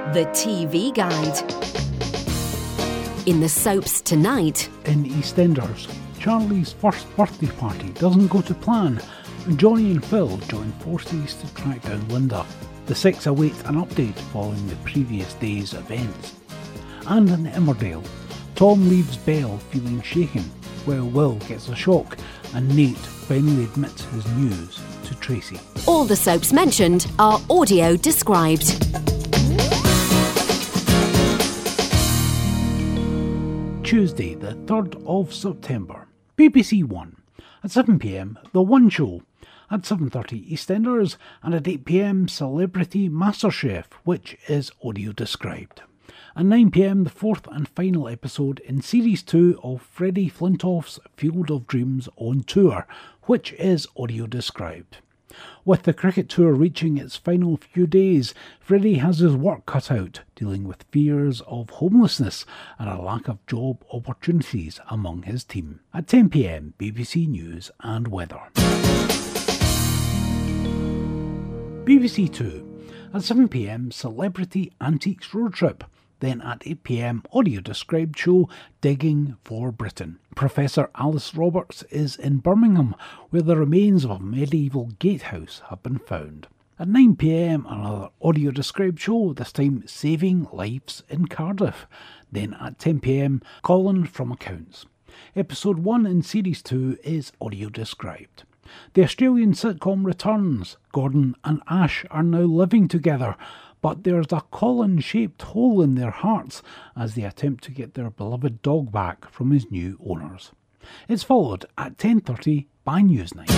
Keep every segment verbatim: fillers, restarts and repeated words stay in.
The T V Guide. In the soaps tonight. In EastEnders, Charlie's first birthday party doesn't go to plan, and Johnny and Phil join forces to track down Linda. The six await an update following the previous day's events. And in Emmerdale, Tom leaves Belle feeling shaken, while Will gets a shock and Nate finally admits his news to Tracy. All the soaps mentioned are audio described. Tuesday, the third of September. B B C One. At seven p m, The One Show. At seven thirty, EastEnders. And at eight p m, Celebrity MasterChef, which is audio described. At nine p m, the fourth and final episode in Series two of Freddie Flintoff's Field of Dreams on Tour, which is audio described. With the cricket tour reaching its final few days, Freddie has his work cut out, dealing with fears of homelessness and a lack of job opportunities among his team. At ten p m, B B C News and Weather. B B C Two. At seven p m, Celebrity Antiques Road Trip. Then at eight p m, audio described show Digging for Britain. Professor Alice Roberts is in Birmingham, where the remains of a medieval gatehouse have been found. At nine p m, another audio described show, this time Saving Lives in Cardiff. Then at ten p m, Colin from Accounts. Episode one in Series two is audio described. The Australian sitcom returns. Gordon and Ash are now living together, but there's a Colin-shaped hole in their hearts as they attempt to get their beloved dog back from his new owners. It's followed at ten thirty by Newsnight.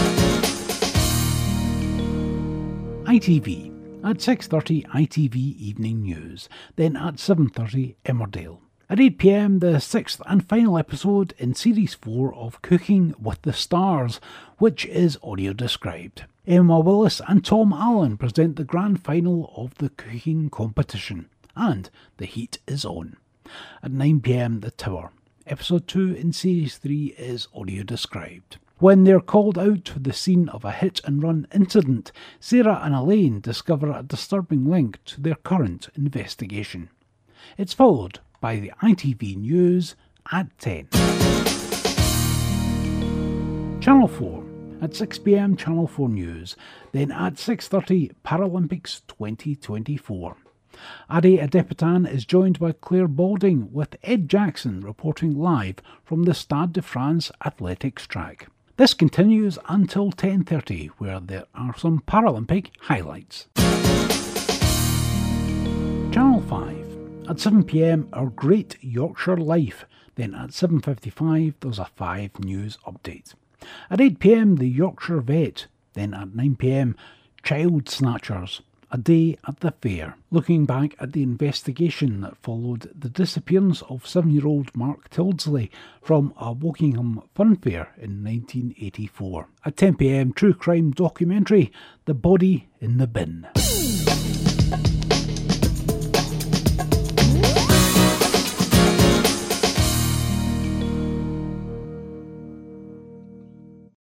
I T V. At six thirty, I T V Evening News. Then at seven thirty, Emmerdale. At eight p m, the sixth and final episode in Series four of Cooking with the Stars, which is audio described. Emma Willis and Tom Allen present the grand final of the cooking competition, and the heat is on. At nine p m, The Tower. Episode two in Series three is audio described. When they're called out to the scene of a hit-and-run incident, Sarah and Elaine discover a disturbing link to their current investigation. It's followed by the I T V News at ten. Channel four. At six p m, Channel four News. Then at six thirty, Paralympics twenty twenty-four. Adi Adepitan is joined by Claire Balding, with Ed Jackson reporting live from the Stade de France athletics track. This continues until ten thirty, where there are some Paralympic highlights. Channel five. At seven p m, Our Great Yorkshire Life. Then at seven fifty-five, there's a five News update. At eight p m, The Yorkshire Vet. Then at nine p m, Child Snatchers. A Day at the Fair, looking back at the investigation that followed the disappearance of seven-year-old Mark Tildesley from a Wokingham fun fair in nineteen eighty-four. At ten p m, true crime documentary, The Body in the Bin.